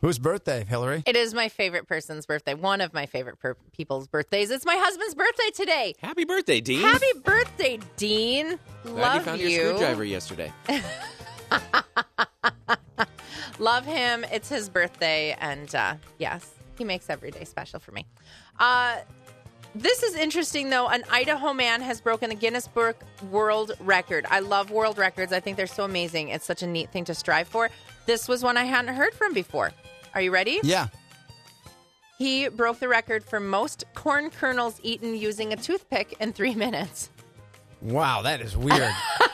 Whose birthday, Hillary? It is my favorite person's birthday. One of my favorite people's birthdays. It's my husband's birthday today. Happy birthday, Dean. Happy birthday, Dean. Glad Love you found your screwdriver yesterday. Love him. It's his birthday. And yes, he makes every day special for me. This is interesting, though. An Idaho man has broken the Guinness Book World Record. I love world records. I think they're so amazing. It's such a neat thing to strive for. This was one I hadn't heard from before. Are you ready? Yeah. He broke the record for most corn kernels eaten using a toothpick in 3 minutes. Wow, that is weird.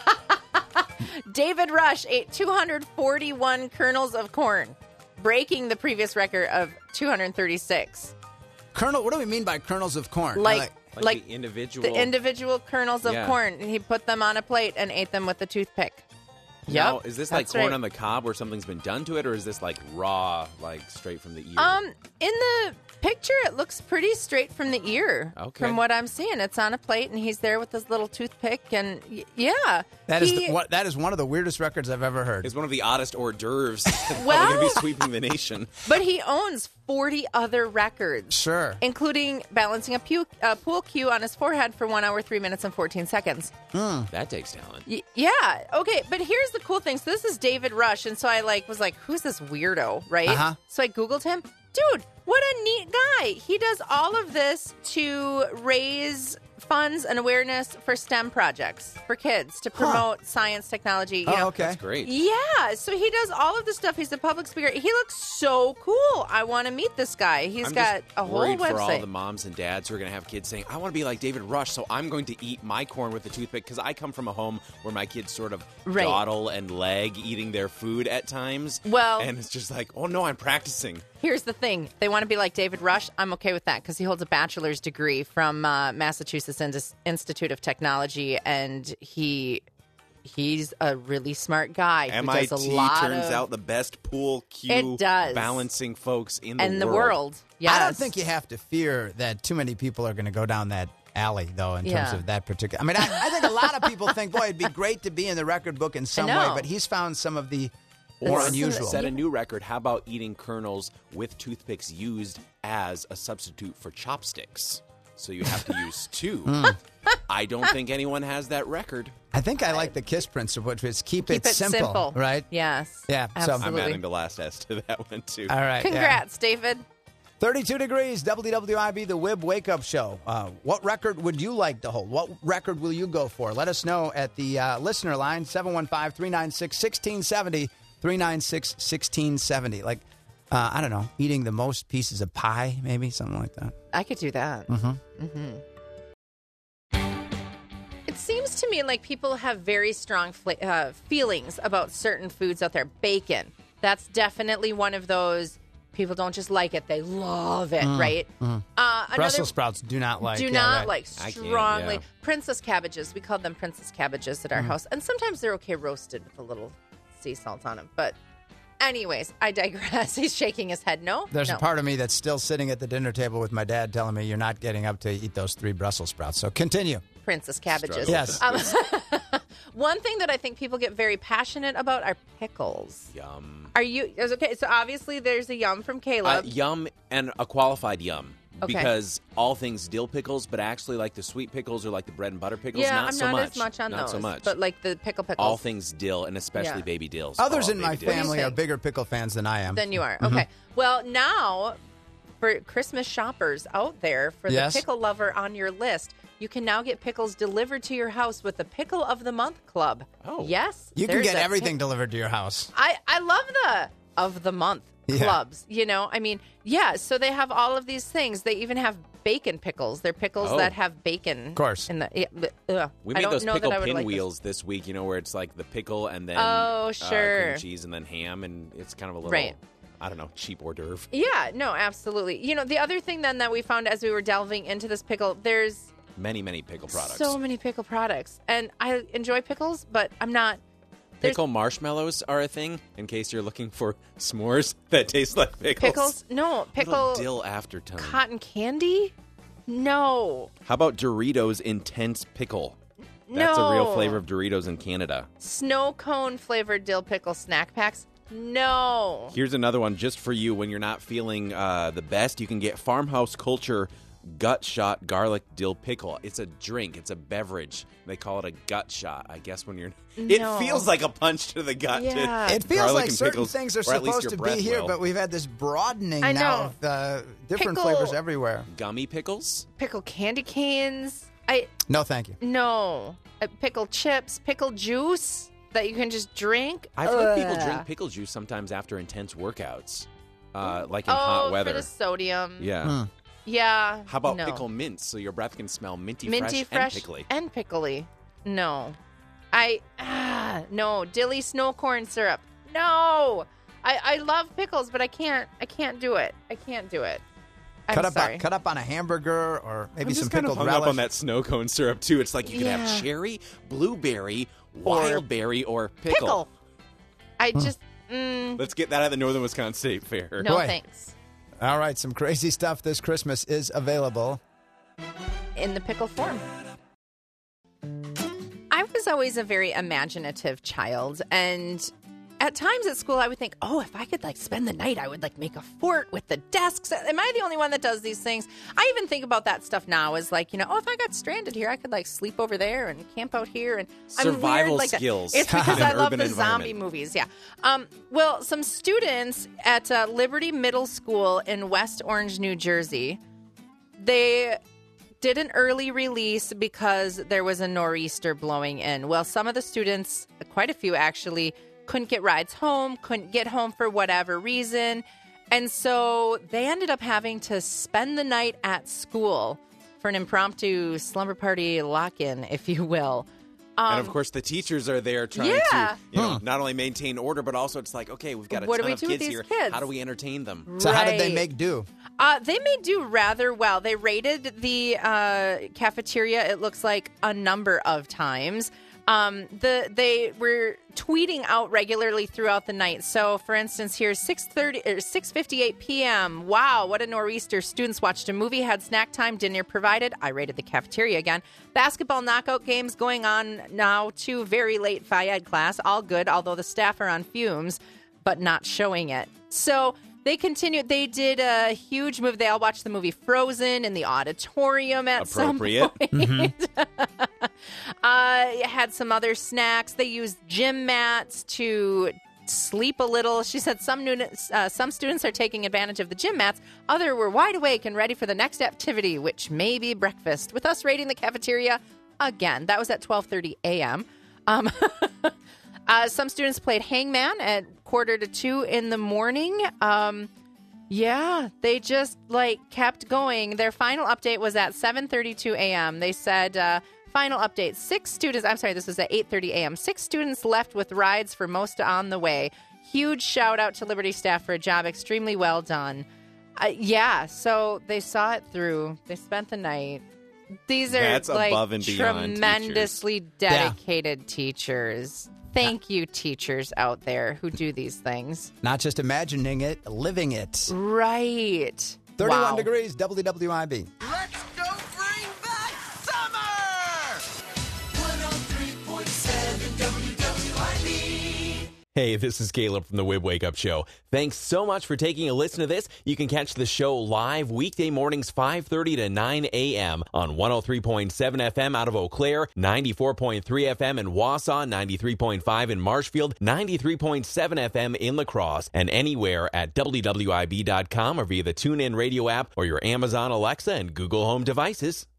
David Rush ate 241 kernels of corn, breaking the previous record of 236. Kernel? What do we mean by kernels of corn? Like the individual. The individual kernels of corn. He put them on a plate and ate them with a toothpick. Now, Yep, is this like that's corn right. on the cob where something's been done to it, or is this like raw, like straight from the ear? In the picture, it looks pretty straight from the ear. Okay. From what I'm seeing, it's on a plate, and he's there with his little toothpick, and yeah, That is one of the weirdest records I've ever heard. It's one of the oddest hors d'oeuvres. Well- Probably going to be sweeping the nation. But he owns 40 other records. Sure. Including balancing a pool cue on his forehead for 1 hour, 3 minutes, and 14 seconds. That takes talent. Yeah. Okay. But here's the cool thing. So this is David Rush. And so I was like, who's this weirdo? Right. Uh-huh. So I Googled him. Dude, what a neat guy. He does all of this to raise funds and awareness for STEM projects for kids to promote science, technology. You know. Okay. That's great. Yeah, so he does all of this stuff. He's a public speaker. He looks so cool. I want to meet this guy. He's I'm got just a whole worried website. for all the moms and dads who are going to have kids saying, I want to be like David Rush, so I'm going to eat my corn with a toothpick, because I come from a home where my kids sort of Right. dawdle and leg eating their food at times. Well- and it's just like, oh no, I'm practicing. Here's the thing. They want to be like David Rush. I'm okay with that because he holds a bachelor's degree from Massachusetts Institute of Technology, and he's a really smart guy. Who MIT does a lot turns of, out the best pool cue It does. balancing folks in in the the world. Yes. I don't think you have to fear that too many people are going to go down that alley, though, in terms Yeah. of that particular. I mean, I think a lot of people think, boy, it'd be great to be in the record book in some way, know. but he's found some of the more That's- unusual. Set a new record. How about eating kernels with toothpicks used as a substitute for chopsticks? So you have to use two. I don't think anyone has that record. I think I like the KISS principle, which is keep it simple. simple, right? Yes. Yeah, so- Absolutely. I'm adding the last S to that one, too. All right. yeah. Congrats, David. 32 degrees, WWIB, the WIB Wake Up Show. What record would you like to hold? What record will you go for? Let us know at the listener line, 715-396-1670, 396-1670. Like, I don't know, eating the most pieces of pie, maybe, something like that. I could do that. Mm-hmm. It seems to me like people have very strong feelings about certain foods out there. Bacon. That's definitely one of those. People don't just like it; they love it, right? Brussels sprouts do not like. Do yeah, not right. like I can't, strongly. yeah. Princess cabbages. We call them princess cabbages at our house, and sometimes they're okay roasted with a little sea salt on them. But, anyways, I digress. He's shaking his head. No, There's no. a part of me that's still sitting at the dinner table with my dad telling me you're not getting up to eat those 3 Brussels sprouts. So continue. Princess cabbages. Struggle. Yes. One thing that I think people get very passionate about are pickles. Yum. Are you okay? So obviously there's a yum from Caleb. Yum and a qualified yum. Okay. Because all things dill pickles, but actually like the sweet pickles or like the bread and butter pickles, yeah, not I'm so not much. as much on not those. so much. But like the pickles. all things dill, and especially Yeah. baby dills. Others Oh, in my baby dills. family are think? bigger pickle fans than I am. Then you are. Okay. Well, now for Christmas shoppers out there, for Yes. the pickle lover on your list, you can now get pickles delivered to your house with the Pickle of the Month Club. Oh. Yes. You can there's get a everything delivered to your house. I love the of the month Yeah. clubs. You know, I mean, yeah. So they have all of these things. They even have bacon pickles. They're pickles Oh. that have bacon. Of course. In the We I made don't those know pickle that I would like this. pinwheels this week, you know, where it's like the pickle and then Oh, sure. cream cheese and then ham, and it's kind of a little, Right. I don't know, cheap hors d'oeuvre. Yeah. No. Absolutely. You know, the other thing then that we found as we were delving into this pickle, there's Many, many pickle products. so many pickle products, and I enjoy pickles, but I'm not. there's- Pickle marshmallows are a thing, in case you're looking for s'mores that taste like pickles. Pickles? No. Pickle. Little dill aftertone. Cotton candy? No. How about Doritos Intense Pickle? That's No. a real flavor of Doritos in Canada. Snow cone flavored dill pickle snack packs. No. Here's another one just for you when you're not feeling the best. You can get Farmhouse Culture Gut Shot Garlic Dill Pickle. It's a drink. It's a beverage. They call it a gut shot. I guess when you're... It feels like a punch to the gut. Yeah. It feels garlic like and certain pickles, things are or at least supposed your to breath be here, will. but we've had this broadening I now know. of different Pickle- flavors everywhere. Gummy pickles? Pickle candy canes. No, thank you. No. Pickle chips, pickle juice that you can just drink. I've heard people drink pickle juice sometimes after intense workouts, like in hot weather. For the sodium. Yeah. Yeah. How about no. pickle mints so your breath can smell minty Minty fresh, fresh and pickly? pickly. No. No. Dilly snow corn syrup. No. I love pickles, but I can't do it. I can't do it. I'm sorry. Cut up on a hamburger or maybe I'm some just kind of pickled hung relish. up on that snow cone syrup too. It's like you can Yeah. have cherry, blueberry, wild berry, or pickle. I just Let's get that at the Northern Wisconsin State Fair. no Boy. thanks. All right, some crazy stuff this Christmas is available. In the pickle form. I was always a very imaginative child, and at times at school I would think, oh, if I could spend the night, I would make a fort with the desks. Am I the only one that does these things? I even think about that stuff now as oh, if I got stranded here, I could sleep over there and camp out here. And Survival I'm weird like that. skills It's because in I an love urban the environment. zombie movies. Yeah. Well, some students at Liberty Middle School in West Orange, New Jersey, they did an early release because there was a nor'easter blowing in. Well, some of the students, quite a few actually, couldn't get rides home, couldn't get home for whatever reason. And so they ended up having to spend the night at school for an impromptu slumber party lock-in, if you will. And of course, the teachers are there trying Yeah. to, not only maintain order, but also it's like, okay, we've got a What do ton we of do with kids these here. kids? How do we entertain them? So how did they Right. make do? They may do rather well. They raided the cafeteria, it looks like, a number of times. They were tweeting out regularly throughout the night. So, for instance, here's 6:58 p.m. Wow, what a nor'easter. Students watched a movie, had snack time, dinner provided. I raided the cafeteria again. Basketball knockout games going on now to very late Phi Ed class. All good, although the staff are on fumes, but not showing it. So they continued. They did a huge move. They all watched the movie Frozen in the auditorium at some Appropriate. point. Had some other snacks. They used gym mats to sleep a little. She said some students are taking advantage of the gym mats. Others were wide awake and ready for the next activity, which may be breakfast. With us raiding the cafeteria again. That was at 12:30 a.m. Some students played hangman at 1:45 in the morning. Yeah, they just kept going. Their final update was at 7:32 a.m. They said, final update, 6 students, I'm sorry, this was at 8:30 a.m. 6 students left with rides for most on the way. Huge shout out to Liberty staff for a job extremely well done. Yeah, so they saw it through. They spent the night. These are That's above and beyond tremendously dedicated teachers. Thank you, teachers out there who do these things. Not just imagining it, living it. Right. 31 Wow. degrees, WWIB. Let's go bring back summer! 103.7 WWIB. Hey, this is Caleb from the Wib Wake Up Show. Thanks so much for taking a listen to this. You can catch the show live weekday mornings 5:30 to 9 a.m. on 103.7 FM out of Eau Claire, 94.3 FM in Wausau, 93.5 in Marshfield, 93.7 FM in La Crosse, and anywhere at WWIB.com or via the TuneIn radio app or your Amazon Alexa and Google Home devices.